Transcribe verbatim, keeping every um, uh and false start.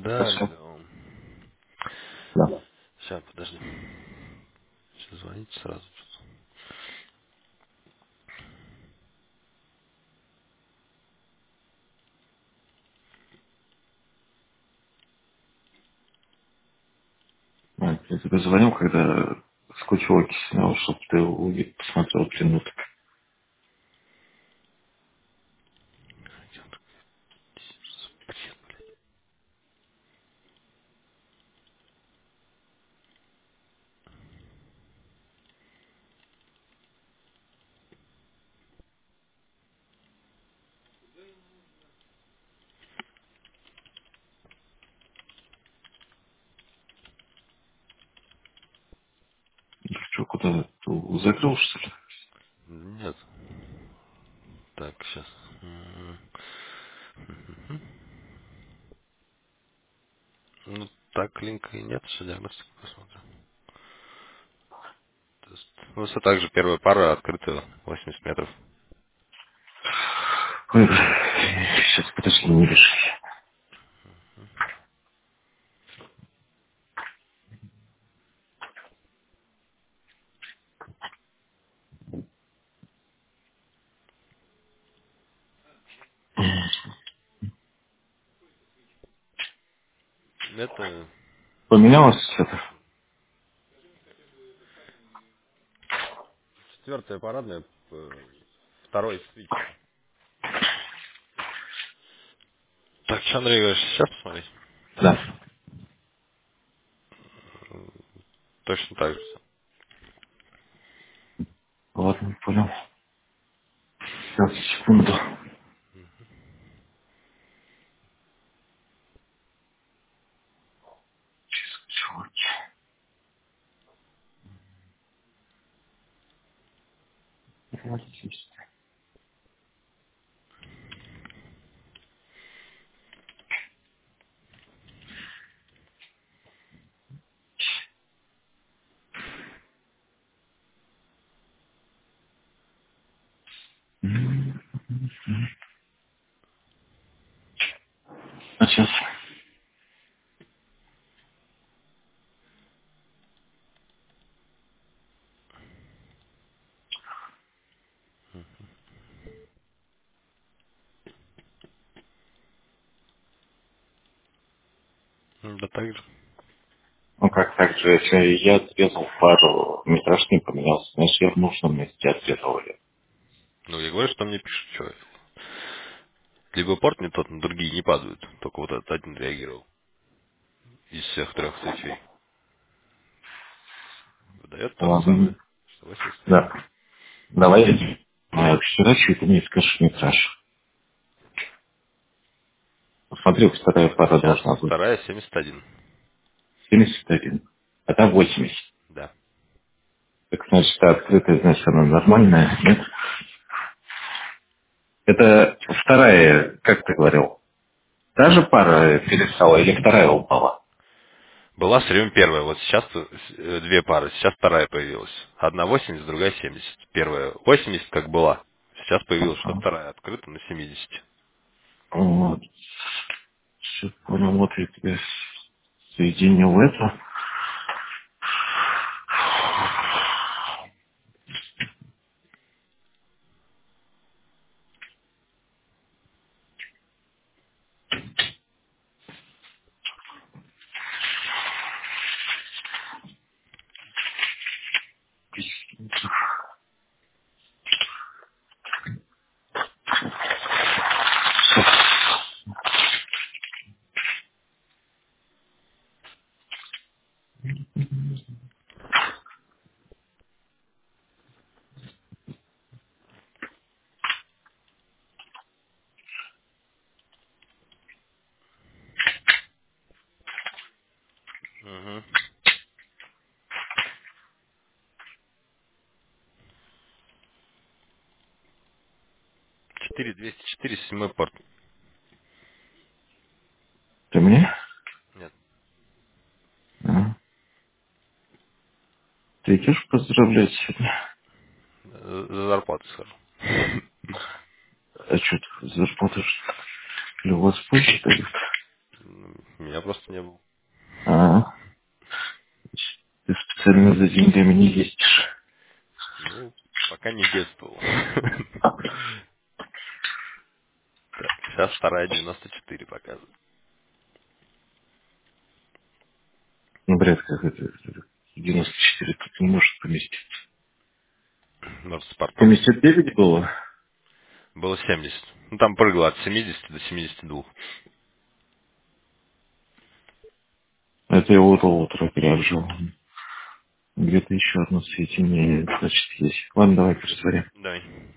Да, Хорошо. алло. Да. Сейчас, подожди. Сейчас звоните сразу. А, я тебе звонил, когда скучило снял, чтобы ты увидел, посмотрел минуток. Что, куда ты закрыл, что ли? Нет. Так, сейчас. Ну, так линка и нет, что диагностику посмотрим. То есть, ну, все так же первая пара открыта восемьдесят метров. Ой, сейчас, подожди, не реши. Это Поменялось что-то? четвертая парадная, э, второй свич. Так, что, Андрей, говоришь, сейчас посмотреть? Да. Точно так же все. Ладно, понял. Сейчас, секунду. Чуваки. Реалистично. М. А сейчас? Ну, да так же. Ну как так же, если я отрезал пару, метраж не поменялся, значит я в нужном месте отрезал ее. Ну, я говорю, что мне пишут, что либо порт не тот, но другие не падают. Только вот этот один реагировал из всех трех свечей. Выдает то же Ладно. самое, что восемьдесят пять. Да. Давай я... Ну, вчера что-то не скажешь метраж. Посмотри, вторая пара Сейчас должна быть. вторая семьдесят один. семьдесят один. А там восемьдесят. Да. Так значит, та открытая, значит, она нормальная, нет? Это вторая, как ты говорил, та же пара перестала или вторая упала? Была все время первая. Вот сейчас э, две пары. Сейчас вторая появилась. Одна восемьдесят, другая семьдесят. Первая восемьдесят как была. Сейчас появилась, что Ага. вторая открыта на семьдесят. Вот. Все понял, вот я тебе соединил это. Угу. четыре двести четыре, седьмой порт. Ты мне? Нет. А. Ты идешь поздравлять сегодня? За за зарплату схожу. А что ты зарплату? Или у вас позже дают? Меня просто не был. А, ты специально за деньгами не ездишь. Ну, пока не детствовал. Так, сейчас вторая девяносто четыре показывает. Ну, бред, как это, девяносто четыре тут не может поместиться. Может, спортом. семьдесят девять было? Было семьдесят. Ну, там прыгало от семидесяти до семидесяти двух. Это я вот утро переобжил. Где-то еще одно свечение, значит, есть. Ладно, давай пересмотрим. Давай.